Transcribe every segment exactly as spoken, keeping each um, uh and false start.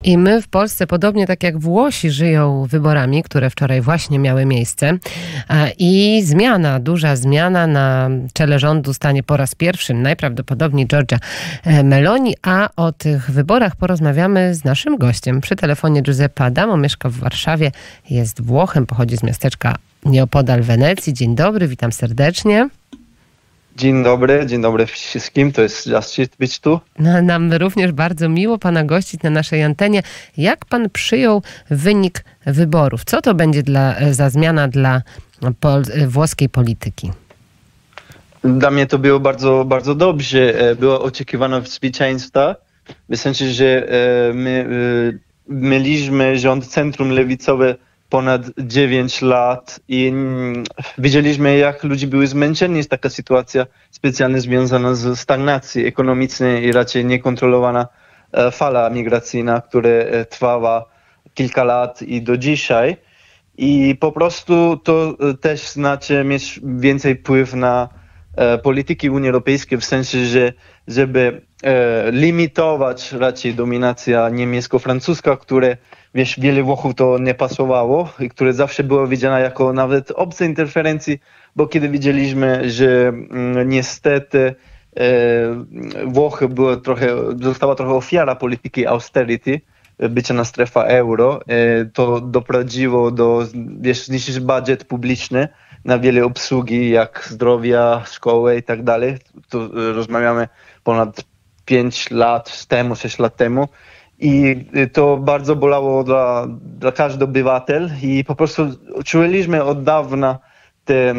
I my w Polsce, podobnie tak jak Włosi, żyją wyborami, które wczoraj właśnie miały miejsce. I zmiana, duża zmiana na czele rządu stanie po raz pierwszy najprawdopodobniej Giorgia Meloni, a o tych wyborach porozmawiamy z naszym gościem. Przy telefonie Giuseppe Adamo, mieszka w Warszawie, jest Włochem, pochodzi z miasteczka nieopodal Wenecji. Dzień dobry, witam serdecznie. Dzień dobry, dzień dobry wszystkim, to jest zaszczyt być tu. No, nam również bardzo miło pana gościć na naszej antenie. Jak pan przyjął wynik wyborów? Co to będzie dla, za zmiana dla pol, włoskiej polityki? Dla mnie to było bardzo, bardzo dobrze. Było oczekiwane zwycięstwo. W sensie, że my mieliśmy rząd centrum lewicowy ponad dziewięć lat i widzieliśmy, jak ludzie byli zmęczeni. Jest taka sytuacja specjalnie związana z stagnacją ekonomiczną i raczej niekontrolowana fala migracyjna, która trwała kilka lat i do dzisiaj. I po prostu to też znaczy mieć więcej wpływ na polityki Unii Europejskiej, w sensie, że żeby limitować raczej dominację niemiecko-francuska, które wiesz, wiele Włochów to nie pasowało i które zawsze było widziane jako nawet obce interferencji, bo kiedy widzieliśmy, że mm, niestety e, Włochy było trochę, została trochę ofiara polityki austerity, bycia na strefa euro, e, to doprowadziło do, wiesz, zniszczyć budżet publiczny na wiele obsługi, jak zdrowia, szkoły i tak dalej. Tu rozmawiamy ponad pięć lat temu, sześć lat temu. I to bardzo bolało dla, dla każdego obywatel i po prostu czuliśmy od dawna ten,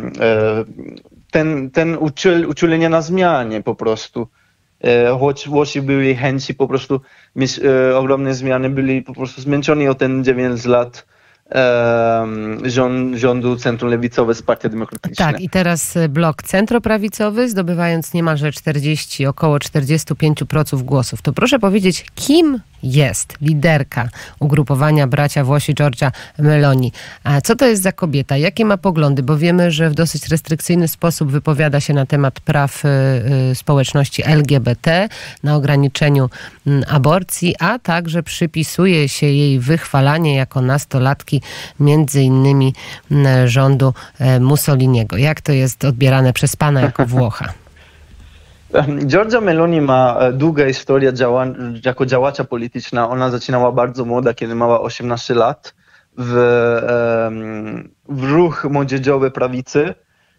ten, ten uczulenie na zmianie po prostu. Choć Włosi byli chęci po prostu mieć ogromne zmiany, byli po prostu zmęczeni o ten dziewięć lat Rząd, rządu centrum lewicowe z Partii Demokratycznej. Tak, i teraz blok centroprawicowy, zdobywając niemalże czterdzieści, około czterdzieści pięć procent głosów. To proszę powiedzieć, kim jest liderka ugrupowania bracia Włosi Giorgia Meloni? A co to jest za kobieta? Jakie ma poglądy? Bo wiemy, że w dosyć restrykcyjny sposób wypowiada się na temat praw y, y, społeczności L G B T, na ograniczeniu y, aborcji, a także przypisuje się jej wychwalanie jako nastolatki między innymi rządu Mussoliniego. Jak to jest odbierane przez pana jako Włocha? Giorgia Meloni ma długą historię działa, jako działacza polityczna. Ona zaczynała bardzo młoda, kiedy miała osiemnaście lat w, w ruch młodzieżowy prawicy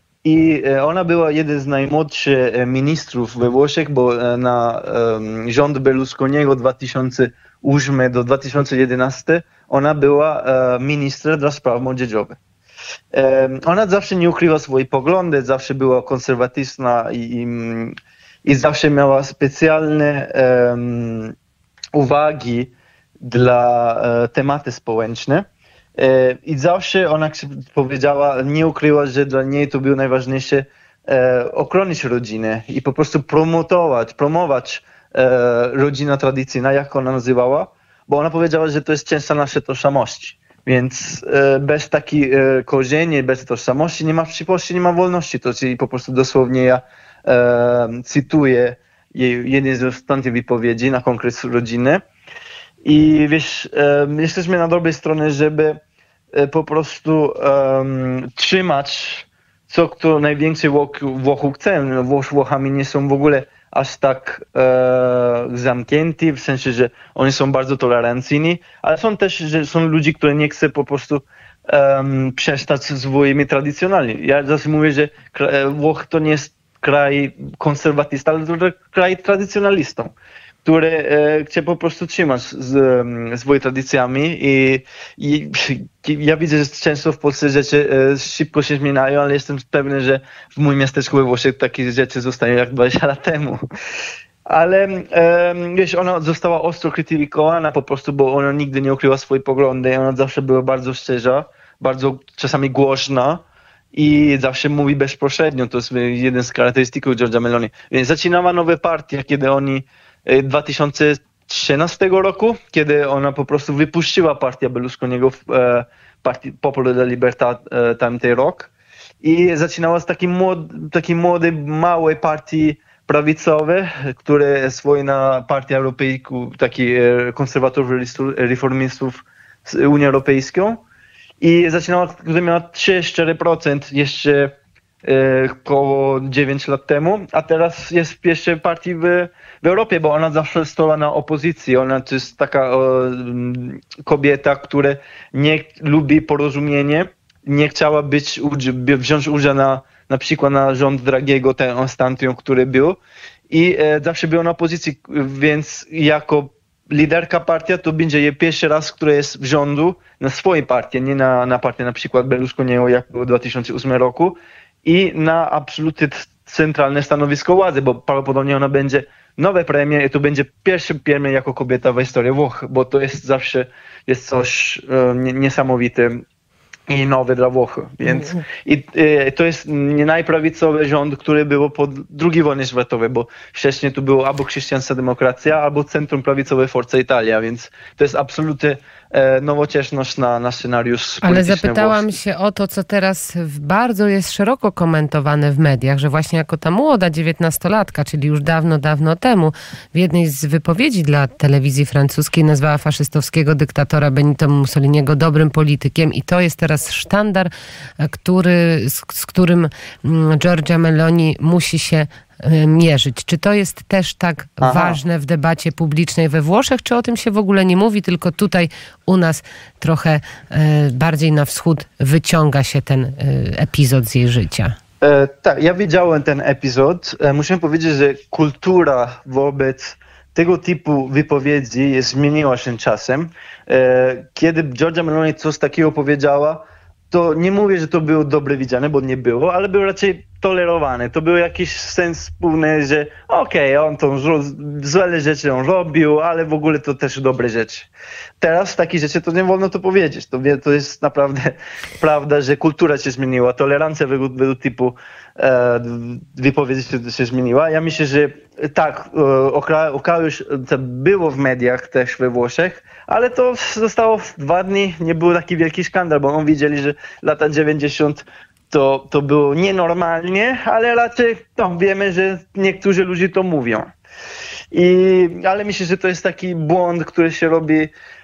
i ona była jeden z najmłodszych ministrów we Włoszech, bo na rząd Berlusconiego dwa tysiące ósmy do dwa tysiące jedenastego ona była ministrem dla spraw młodzieżowych. Ona zawsze nie ukryła swoje poglądy, zawsze była konserwatywna i, i, i zawsze miała specjalne um, uwagi dla uh, tematy społeczne. E, I zawsze ona powiedziała, nie ukryła, że dla niej to było najważniejsze e, ochronić rodzinę i po prostu promotować, promować e, rodzinę tradycyjną, jak ona nazywała, bo ona powiedziała, że to jest część naszej tożsamości. Więc e, bez takiej e, korzeni, bez tożsamości nie ma przyszłości, nie ma wolności. To czyli po prostu dosłownie ja e, cytuję jej, jeden z ostatnich wypowiedzi na konkret rodziny. I wiesz, e, jesteśmy na dobrej stronie, żeby e, po prostu e, trzymać co kto najwięcej Włochów chce. No, Włochami nie są w ogóle aż tak e, zamknięci, w sensie, że oni są bardzo tolerancyjni, ale są też, że są ludzie, którzy nie chcą po prostu um, przestać z swoimi tradycjonalnymi. Ja zawsze mówię, że Włochy to nie jest kraj konserwatystą, ale to kraj tradycjonalistą, który e, chce po prostu trzymać z, um, swoimi tradycjami i, i ja widzę, że często w Polsce rzeczy e, szybko się zmieniają, ale jestem pewny, że w moim miasteczku we Włoszech takie rzeczy zostają jak dwadzieścia lat temu. Ale e, wiesz, ona została ostro krytykowana po prostu, bo ona nigdy nie ukryła swoje poglądy, ona zawsze była bardzo szczerza, bardzo czasami głośna i zawsze mówi bezpośrednio. To jest jeden z charakterystyków Giorgia Meloni. Więc zaczynała nowe partie, kiedy oni w dwa tysiące trzynastego roku, kiedy ona po prostu wypuściła partię Berlusconiego w e, partii Popolo della Libertà e, tamten rok i zaczynała z takiej młodej, takiej młodej, małej partii prawicowy, który swojna partia europejska, taki konserwatorów, reformistów z Unią Europejską i zaczynała, która miała trzy cztery procent jeszcze około dziewięć lat temu, a teraz jest w pierwszej partii w, w Europie, bo ona zawsze stała na opozycji. Ona to jest taka o, kobieta, która nie lubi porozumienie, nie chciała być, wziąć udział na, na przykład na rząd Dragiego, ten ostatnio, który był i e, zawsze była na opozycji, więc jako liderka partia to będzie jej pierwszy raz, która jest w rządu na swojej partii, nie na, na partię na przykład Berlusconiego, jak było w dwa tysiące ósmym roku i na absolutnie centralne stanowisko władzy, bo prawdopodobnie ona będzie nowe premier i to będzie pierwszy premier jako kobieta w historii Włoch, bo to jest zawsze jest coś e, niesamowite i nowe dla Włoch. Więc i, e, to jest nie najprawicowy rząd, który był po drugiej wojnie światowej, bo wcześniej tu było albo chrześcijańska demokracja, albo centrum prawicowe Forza Italia, więc to jest absolutnie e, nowoczesność na, na scenariusz Ale polityczny zapytałam włoski. się o to, co teraz bardzo jest szeroko komentowane w mediach, że właśnie jako ta młoda dziewiętnastolatka, czyli już dawno, dawno temu, w jednej z wypowiedzi dla telewizji francuskiej nazwała faszystowskiego dyktatora Benito Mussoliniego dobrym politykiem i to jest teraz sztandar, który, z, z którym Giorgia Meloni musi się mierzyć. Czy to jest też tak Aha. ważne w debacie publicznej we Włoszech, czy o tym się w ogóle nie mówi, tylko tutaj u nas trochę e, bardziej na wschód wyciąga się ten e, epizod z jej życia? E, tak, ja widziałem ten epizod. E, muszę powiedzieć, że kultura wobec tego typu wypowiedzi jest, zmieniła się czasem. E, kiedy Giorgia Meloni coś takiego powiedziała, to nie mówię, że to było dobre widziane, bo nie było, ale było raczej tolerowane. To był jakiś sens wspólny, że okej, okay, on tą złe rzeczy on robił, ale w ogóle to też dobre rzeczy. Teraz takie rzeczy to nie wolno to powiedzieć. To, to jest naprawdę prawda, że kultura się zmieniła, tolerancja według, według typu e, wypowiedzi się, się zmieniła. Ja myślę, że tak, okazało się, to było w mediach też we Włoszech, ale to zostało w dwa dni, nie był taki wielki skandal, bo oni wiedzieli, że lata dziewięćdziesiąte to, to było nienormalnie, ale raczej no, wiemy, że niektórzy ludzie to mówią. I, ale myślę, że to jest taki błąd, który się robi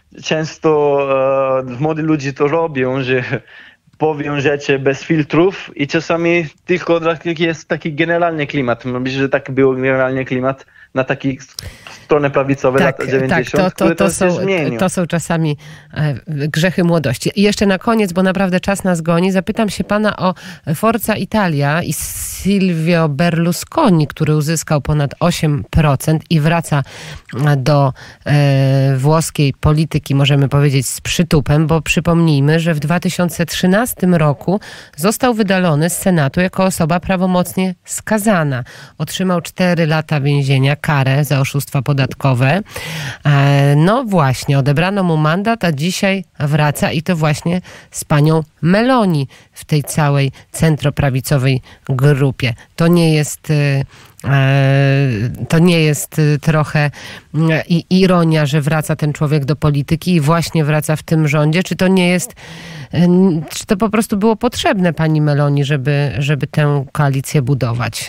często, e, młodzi ludzie to robią, że powią rzeczy bez filtrów i czasami tylko jest taki generalny klimat. Myślę, że tak był generalny klimat na taki stronę prawicowe tak, lata dziewięćdziesiąte, tak, to, to, to, to są, to są czasami e, grzechy młodości. I jeszcze na koniec, bo naprawdę czas nas goni, zapytam się pana o Forza Italia i Silvio Berlusconi, który uzyskał ponad osiem procent i wraca do e, włoskiej polityki, możemy powiedzieć, z przytupem, bo przypomnijmy, że w dwa tysiące trzynastym roku został wydalony z Senatu jako osoba prawomocnie skazana. Otrzymał cztery lata więzienia, karę za oszustwa podatkowe. No właśnie, odebrano mu mandat, a dzisiaj wraca i to właśnie z panią Meloni w tej całej centroprawicowej grupie. To nie jest... To nie jest trochę ironia, że wraca ten człowiek do polityki i właśnie wraca w tym rządzie? Czy to nie jest, czy to po prostu było potrzebne pani Meloni, żeby, żeby tę koalicję budować?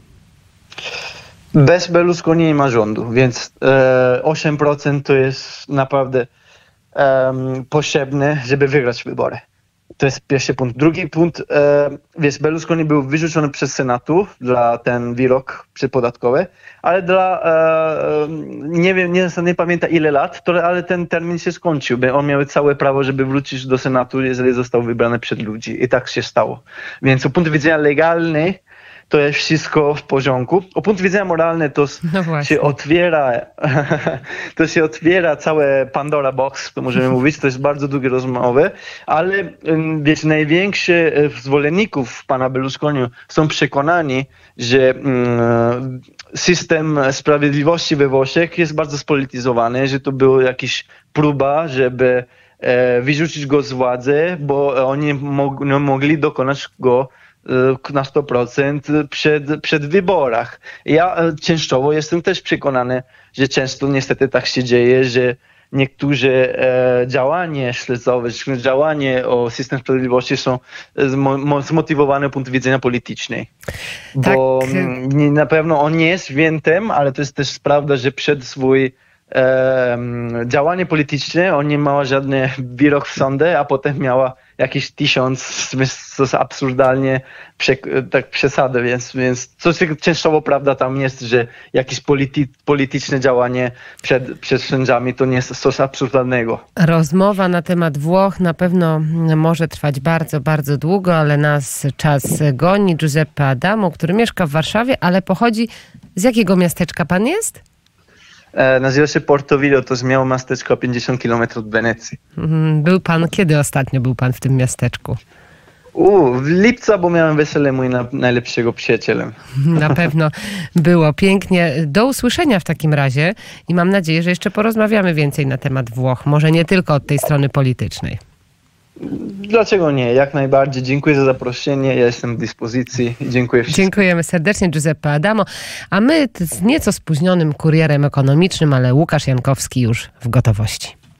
Bez Berlusconi nie ma rządu, więc e, osiem procent to jest naprawdę e, potrzebne, żeby wygrać wybory. To jest pierwszy punkt. Drugi punkt, e, wiesz, Berlusconi był wyrzucony przez Senatu dla ten wyrok przypodatkowy, ale dla, e, nie wiem, nie, nie pamiętam ile lat, to, ale ten termin się skończył, bo on miał całe prawo, żeby wrócić do Senatu, jeżeli został wybrany przez ludzi. I tak się stało. Więc z punktu widzenia legalny, to jest wszystko w porządku. O punkt widzenia moralny to no się otwiera to się otwiera całe Pandora Box, to możemy mówić, to jest bardzo długie rozmowy, ale wiecie, najwięksi zwolenników pana Berlusconi są przekonani, że system sprawiedliwości we Włoszech jest bardzo spolityzowany, że to była jakaś próba, żeby wyrzucić go z władzy, bo oni mog- mogli dokonać go na sto procent przed, przed wyborach. Ja częściowo jestem też przekonany, że często niestety tak się dzieje, że niektóre e, działania śledzowe, działania o system sprawiedliwości są zmotywowane z punktu widzenia politycznego. Bo tak. m, na pewno on nie jest świętym, ale to jest też prawda, że przed swój e, działanie polityczne on nie miała żadny wyrok w sądzie, a potem miała jakiś tysiąc, co jest absurdalnie prze, tak przesady, więc, więc coś częściowo prawda tam jest, że jakieś polity, polityczne działanie przed, przed sędziami to nie jest coś absurdalnego. Rozmowa na temat Włoch na pewno może trwać bardzo, bardzo długo, ale nas czas goni. Giuseppe Adamo, który mieszka w Warszawie, ale pochodzi z jakiego miasteczka pan jest? E, nazywa się Portovilo, to jest miało miasteczko pięćdziesiąt kilometrów od Wenecji. Był pan, kiedy ostatnio był pan w tym miasteczku? U, w lipcu, bo miałem wesele mój na, najlepszego przyjaciela. Na pewno było pięknie. Do usłyszenia w takim razie i mam nadzieję, że jeszcze porozmawiamy więcej na temat Włoch. Może nie tylko od tej strony politycznej. Dlaczego nie? Jak najbardziej. Dziękuję za zaproszenie. Ja jestem w dyspozycji i dziękuję wszystkim. Dziękujemy serdecznie, Giuseppe Adamo. A my z nieco spóźnionym kurierem ekonomicznym, ale Łukasz Jankowski już w gotowości.